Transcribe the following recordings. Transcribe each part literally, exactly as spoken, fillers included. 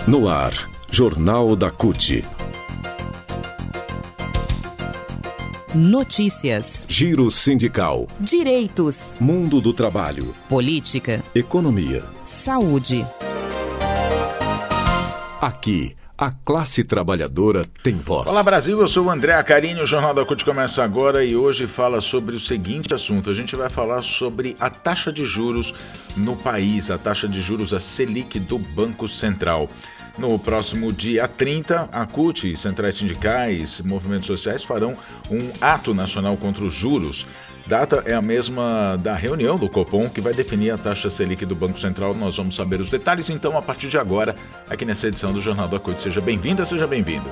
No ar, Jornal da C U T. Notícias. Giro sindical. Direitos. Mundo do trabalho. Política. Economia. Saúde. Aqui, a classe trabalhadora tem voz. Olá Brasil, eu sou o André Acarini, o Jornal da C U T começa agora e hoje fala sobre o seguinte assunto. A gente vai falar sobre a taxa de juros no país, a taxa de juros, a Selic do Banco Central. No próximo dia trinta, a C U T e centrais sindicais, movimentos sociais farão um ato nacional contra os juros. Data é a mesma da reunião do Copom, que vai definir a taxa Selic do Banco Central. Nós vamos saber os detalhes, então, a partir de agora, aqui nessa edição do Jornal da C U T. Seja bem-vinda, seja bem-vindo.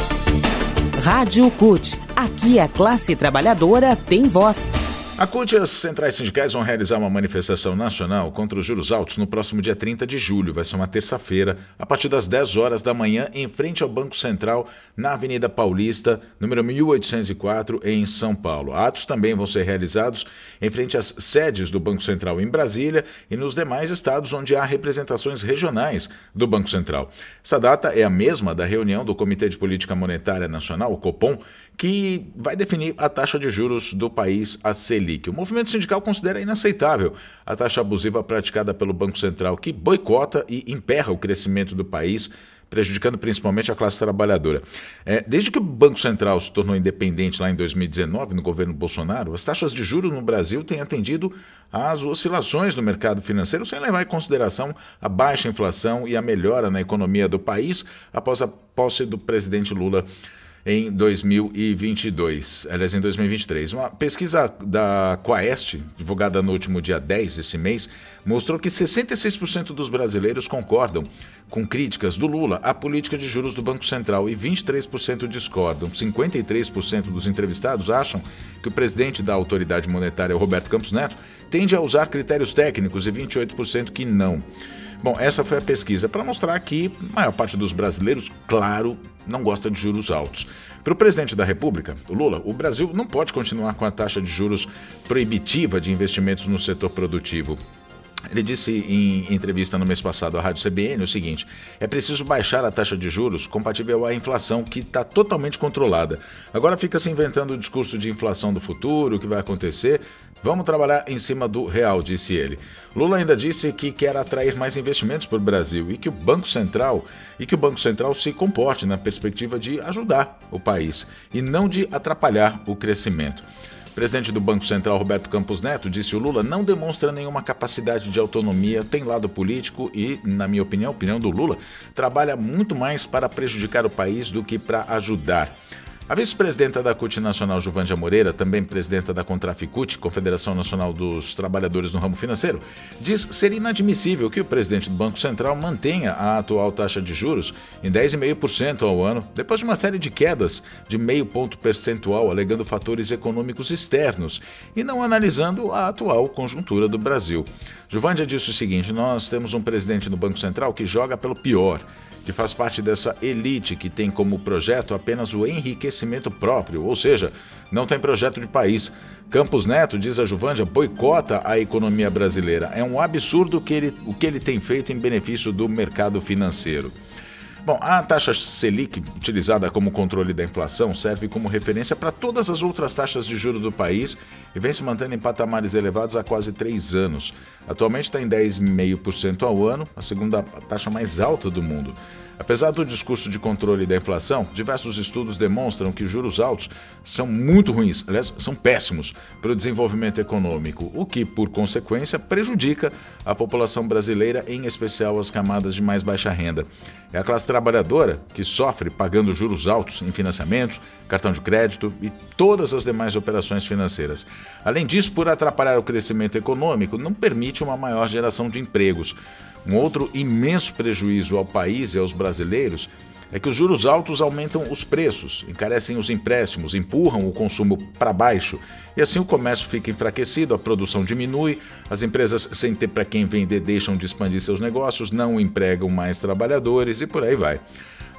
Rádio C U T. Aqui a classe trabalhadora tem voz. A C U T e as centrais sindicais vão realizar uma manifestação nacional contra os juros altos no próximo dia trinta de julho. Vai ser uma terça-feira, a partir das dez horas da manhã, em frente ao Banco Central, na Avenida Paulista, número mil oitocentos e quatro, em São Paulo. Atos também vão ser realizados em frente às sedes do Banco Central em Brasília e nos demais estados onde há representações regionais do Banco Central. Essa data é a mesma da reunião do Comitê de Política Monetária Nacional, o Copom, que vai definir a taxa de juros do país, a Selic. O movimento sindical considera inaceitável a taxa abusiva praticada pelo Banco Central, que boicota e emperra o crescimento do país, prejudicando principalmente a classe trabalhadora. É, desde que o Banco Central se tornou independente lá em dois mil e dezenove, no governo Bolsonaro, as taxas de juros no Brasil têm atendido às oscilações do mercado financeiro, sem levar em consideração a baixa inflação e a melhora na economia do país após a posse do presidente Lula em dois mil e vinte e dois, aliás, em dois mil e vinte e três. Uma pesquisa da Quaest, divulgada no último dia dez desse mês, mostrou que sessenta e seis por cento dos brasileiros concordam com críticas do Lula à política de juros do Banco Central e vinte e três por cento discordam. cinquenta e três por cento dos entrevistados acham que o presidente da autoridade monetária, Roberto Campos Neto, tende a usar critérios técnicos e vinte e oito por cento que não. Bom, essa foi a pesquisa para mostrar que a maior parte dos brasileiros, claro, não gosta de juros altos. Para o presidente da República, o Lula, o Brasil não pode continuar com a taxa de juros proibitiva de investimentos no setor produtivo. Ele disse em entrevista no mês passado à Rádio C B N o seguinte: é preciso baixar a taxa de juros compatível à inflação, que está totalmente controlada. Agora fica se inventando o discurso de inflação do futuro, o que vai acontecer. Vamos trabalhar em cima do real, disse ele. Lula ainda disse que quer atrair mais investimentos para o Brasil e que o Banco Central e que o Banco Central se comporte na perspectiva de ajudar o país e não de atrapalhar o crescimento. O presidente do Banco Central, Roberto Campos Neto, disse: o Lula não demonstra nenhuma capacidade de autonomia, tem lado político e, na minha opinião, a opinião do Lula, trabalha muito mais para prejudicar o país do que para ajudar. A vice-presidenta da C U T Nacional, Juvândia Moreira, também presidenta da Contraficut, Confederação Nacional dos Trabalhadores no Ramo Financeiro, diz ser inadmissível que o presidente do Banco Central mantenha a atual taxa de juros em dez vírgula cinco por cento ao ano, depois de uma série de quedas de meio ponto percentual, alegando fatores econômicos externos e não analisando a atual conjuntura do Brasil. Juvândia disse o seguinte: nós temos um presidente no Banco Central que joga pelo pior, que faz parte dessa elite que tem como projeto apenas o enriquecimento próprio, ou seja, não tem projeto de país. Campos Neto, diz a Juvândia, boicota a economia brasileira. É um absurdo que ele, o que ele tem feito em benefício do mercado financeiro. Bom, a taxa Selic, utilizada como controle da inflação, serve como referência para todas as outras taxas de juros do país e vem se mantendo em patamares elevados há quase três anos. Atualmente está em dez vírgula cinco por cento ao ano, a segunda taxa mais alta do mundo. Apesar do discurso de controle da inflação, diversos estudos demonstram que juros altos são muito ruins, aliás, são péssimos para o desenvolvimento econômico, o que, por consequência, prejudica a população brasileira, em especial as camadas de mais baixa renda. É a classe trabalhadora que sofre pagando juros altos em financiamentos, cartão de crédito e todas as demais operações financeiras. Além disso, por atrapalhar o crescimento econômico, não permite uma maior geração de empregos. Um outro imenso prejuízo ao país e aos brasileiros é que os juros altos aumentam os preços, encarecem os empréstimos, empurram o consumo para baixo e assim o comércio fica enfraquecido, a produção diminui, as empresas sem ter para quem vender deixam de expandir seus negócios, não empregam mais trabalhadores e por aí vai.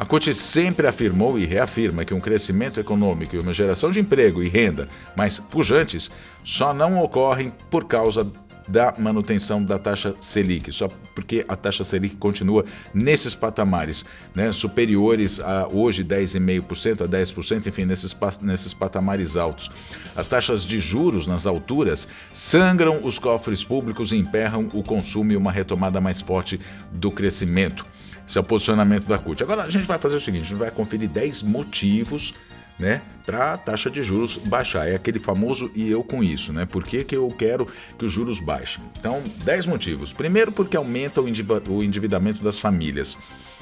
A C U T sempre afirmou e reafirma que um crescimento econômico e uma geração de emprego e renda mais pujantes só não ocorrem por causa da manutenção da taxa Selic, só porque a taxa Selic continua nesses patamares, né, superiores a hoje dez vírgula cinco por cento a dez por cento, enfim, nesses, nesses patamares altos. As taxas de juros nas alturas sangram os cofres públicos e emperram o consumo e uma retomada mais forte do crescimento. Esse é o posicionamento da C U T. Agora a gente vai fazer o seguinte, a gente vai conferir dez motivos, né, para a taxa de juros baixar. É aquele famoso e eu com isso, né? Por que que eu quero que os juros baixem? Então, dez motivos. Primeiro, porque aumenta o endividamento das famílias.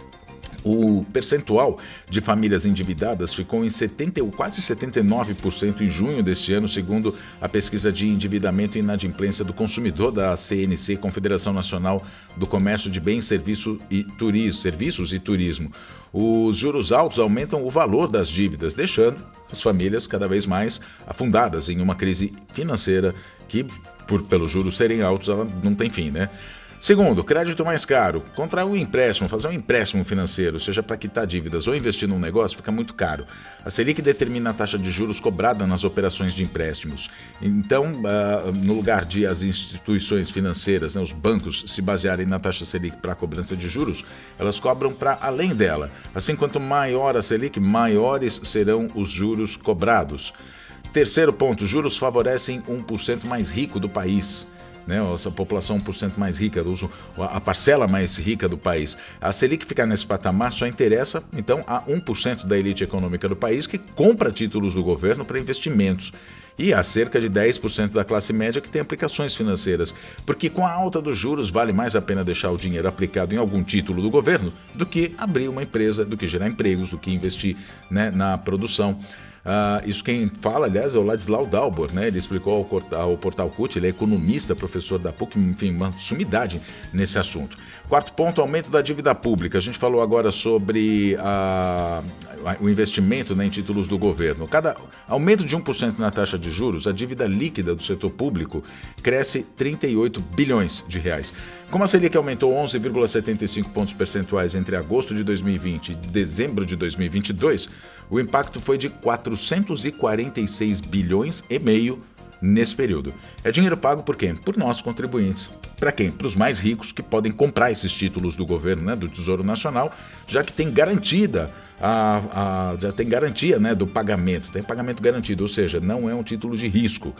O percentual de famílias endividadas ficou em setenta, quase setenta e nove por cento em junho deste ano, segundo a pesquisa de endividamento e inadimplência do consumidor da C N C, Confederação Nacional do Comércio de Bens, Serviço e Turismo, Serviços e Turismo. Os juros altos aumentam o valor das dívidas, deixando as famílias cada vez mais afundadas em uma crise financeira que, por pelos juros serem altos, ela não tem fim, né? Segundo, crédito mais caro. Contrair um empréstimo, fazer um empréstimo financeiro, seja para quitar dívidas ou investir num negócio, fica muito caro. A Selic determina a taxa de juros cobrada nas operações de empréstimos. Então, uh, no lugar de as instituições financeiras, né, os bancos, se basearem na taxa Selic para a cobrança de juros, elas cobram para além dela. Assim, quanto maior a Selic, maiores serão os juros cobrados. Terceiro ponto, juros favorecem um por cento mais rico do país. Né, essa população um por cento mais rica, a parcela mais rica do país. A Selic ficar nesse patamar só interessa, então, a um por cento da elite econômica do país que compra títulos do governo para investimentos. E há cerca de dez por cento da classe média que tem aplicações financeiras, porque com a alta dos juros vale mais a pena deixar o dinheiro aplicado em algum título do governo do que abrir uma empresa, do que gerar empregos, do que investir, né, na produção. Uh, isso quem fala, aliás, é o Ladislau Dalbor, né? Ele explicou ao, ao Portal C U T, ele é economista, professor da P U C, enfim, uma sumidade nesse assunto. Quarto ponto, aumento da dívida pública. A gente falou agora sobre uh, o investimento, né, em títulos do governo. Cada aumento de um por cento na taxa de juros, a dívida líquida do setor público cresce trinta e oito bilhões de reais. Como a Selic aumentou onze vírgula setenta e cinco pontos percentuais entre agosto de dois mil e vinte e dezembro de dois mil e vinte e dois, o impacto foi de quatrocentos e quarenta e seis bilhões e meio nesse período. É dinheiro pago por quem? Por nós, contribuintes. Para quem? Para os mais ricos que podem comprar esses títulos do governo, né, do Tesouro Nacional, já que tem garantida a, a, já tem garantia, né, do pagamento, tem pagamento garantido, ou seja, não é um título de risco.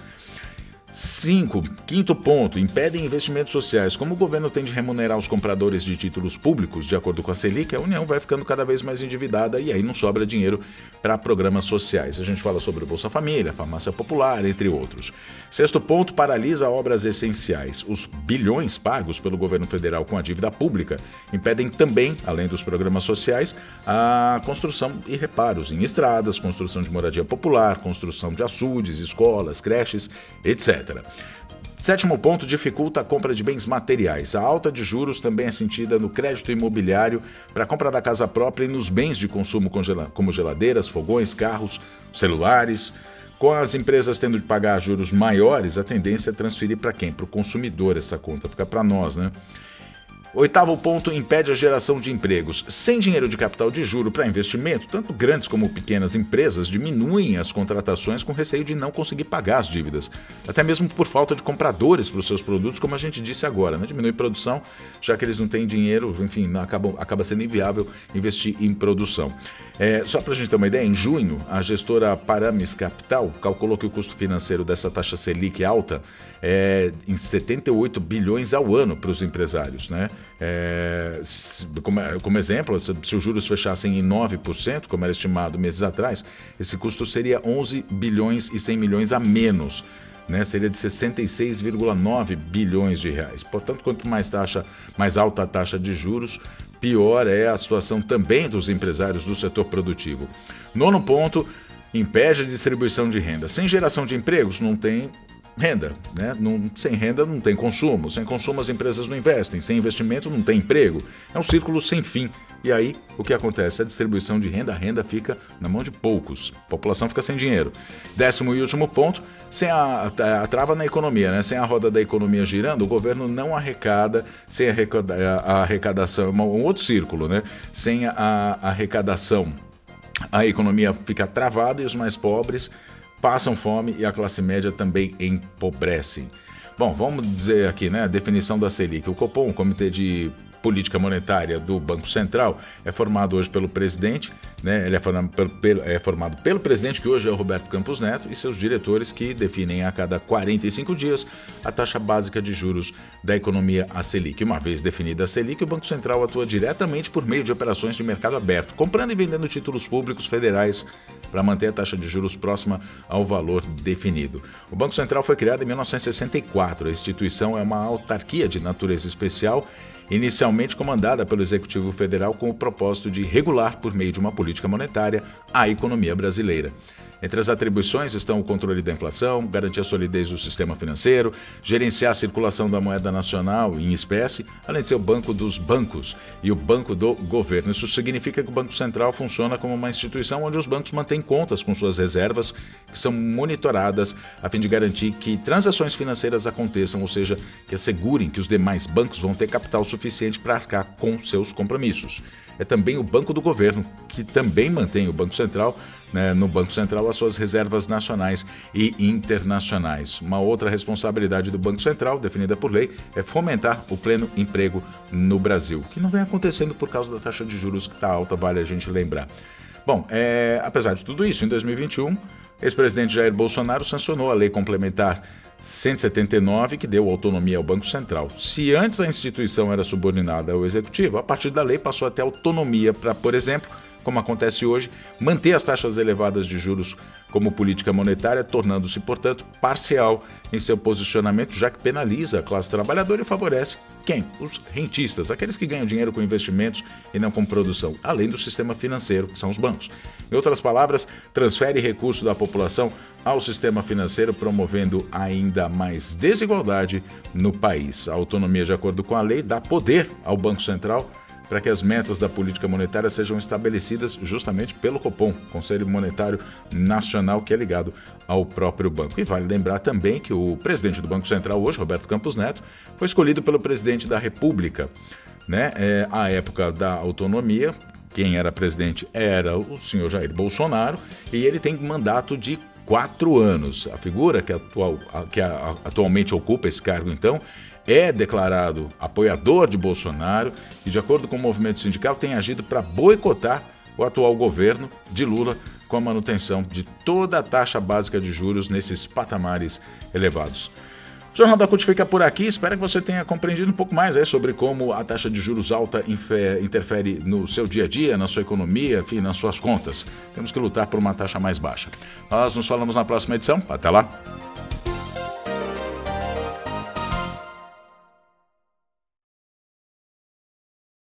cinco. Quinto ponto, impedem investimentos sociais. Como o governo tem de remunerar os compradores de títulos públicos, de acordo com a Selic, a União vai ficando cada vez mais endividada e aí não sobra dinheiro para programas sociais. A gente fala sobre o Bolsa Família, Farmácia Popular, entre outros. Sexto ponto, paralisa obras essenciais. Os bilhões pagos pelo governo federal com a dívida pública impedem também, além dos programas sociais, a construção e reparos em estradas, construção de moradia popular, construção de açudes, escolas, creches, etcétera. Sétimo ponto, dificulta a compra de bens materiais. A alta de juros também é sentida no crédito imobiliário para a compra da casa própria e nos bens de consumo como geladeiras, fogões, carros, celulares. Com as empresas tendo de pagar juros maiores, a tendência é transferir para quem? Para o consumidor essa conta, fica para nós, né? Oitavo ponto, impede a geração de empregos. Sem dinheiro de capital de juro para investimento, tanto grandes como pequenas empresas diminuem as contratações com receio de não conseguir pagar as dívidas. Até mesmo por falta de compradores para os seus produtos, como a gente disse agora, né? Diminui produção, já que eles não têm dinheiro, enfim, não acaba, acaba sendo inviável investir em produção. É, só para a gente ter uma ideia, em junho, a gestora Paramis Capital calculou que o custo financeiro dessa taxa Selic alta é em setenta e oito bilhões ao ano para os empresários, né? É, como, como exemplo, se, se os juros fechassem em nove por cento, como era estimado meses atrás, esse custo seria onze bilhões e cem milhões a menos, né? Seria de sessenta e seis vírgula nove bilhões de reais. Portanto, quanto mais taxa, mais alta a taxa de juros, pior é a situação também dos empresários do setor produtivo. Nono ponto, impede a distribuição de renda. Sem geração de empregos, não tem renda, né? Não, sem renda não tem consumo, sem consumo as empresas não investem, sem investimento não tem emprego. É um círculo sem fim. E aí, o que acontece? A distribuição de renda, a renda fica na mão de poucos. A população fica sem dinheiro. Décimo e último ponto, sem a, a, a trava na economia, né? Sem a roda da economia girando, o governo não arrecada, sem a, arrecada, a arrecadação, um outro círculo, né? Sem a, a arrecadação, a economia fica travada e os mais pobres passam fome e a classe média também empobrece. Bom, vamos dizer aqui, né? A definição da Selic. O Copom, o Comitê de Política Monetária do Banco Central, é formado hoje pelo presidente, né? Ele é formado pelo, pelo, é formado pelo presidente, que hoje é o Roberto Campos Neto, e seus diretores, que definem a cada quarenta e cinco dias a taxa básica de juros da economia, a Selic. Uma vez definida a Selic, o Banco Central atua diretamente por meio de operações de mercado aberto, comprando e vendendo títulos públicos federais para manter a taxa de juros próxima ao valor definido. O Banco Central foi criado em mil novecentos e sessenta e quatro. A instituição é uma autarquia de natureza especial, inicialmente comandada pelo Executivo Federal com o propósito de regular, por meio de uma política monetária, a economia brasileira. Entre as atribuições estão o controle da inflação, garantir a solidez do sistema financeiro, gerenciar a circulação da moeda nacional em espécie, além de ser o banco dos bancos e o banco do governo. Isso significa que o Banco Central funciona como uma instituição onde os bancos mantêm contas com suas reservas, que são monitoradas a fim de garantir que transações financeiras aconteçam, ou seja, que assegurem que os demais bancos vão ter capital suficiente para arcar com seus compromissos. É também o Banco do Governo, que também mantém o Banco Central, né, no Banco Central, as suas reservas nacionais e internacionais. Uma outra responsabilidade do Banco Central, definida por lei, é fomentar o pleno emprego no Brasil, que não vem acontecendo por causa da taxa de juros que está alta, vale a gente lembrar. Bom, é, apesar de tudo isso, em dois mil e vinte e um, ex-presidente Jair Bolsonaro sancionou a Lei Complementar cento e setenta e nove, que deu autonomia ao Banco Central. Se antes a instituição era subordinada ao Executivo, a partir da lei passou a ter autonomia para, por exemplo, como acontece hoje, manter as taxas elevadas de juros como política monetária, tornando-se, portanto, parcial em seu posicionamento, já que penaliza a classe trabalhadora e favorece quem? Os rentistas, aqueles que ganham dinheiro com investimentos e não com produção, além do sistema financeiro, que são os bancos. Em outras palavras, transfere recursos da população ao sistema financeiro, promovendo ainda mais desigualdade no país. A autonomia, de acordo com a lei, dá poder ao Banco Central para que as metas da política monetária sejam estabelecidas justamente pelo Copom, Conselho Monetário Nacional, que é ligado ao próprio banco. E vale lembrar também que o presidente do Banco Central hoje, Roberto Campos Neto, foi escolhido pelo presidente da República, né? É, à época da autonomia, quem era presidente era o senhor Jair Bolsonaro, e ele tem mandato de quatro anos. A figura que, atual, que atualmente ocupa esse cargo, então, é declarado apoiador de Bolsonaro e, de acordo com o movimento sindical, tem agido para boicotar o atual governo de Lula com a manutenção de toda a taxa básica de juros nesses patamares elevados. O Jornal da C U T fica por aqui. Espero que você tenha compreendido um pouco mais aí sobre como a taxa de juros alta interfere no seu dia a dia, na sua economia, enfim, nas suas contas. Temos que lutar por uma taxa mais baixa. Nós nos falamos na próxima edição. Até lá!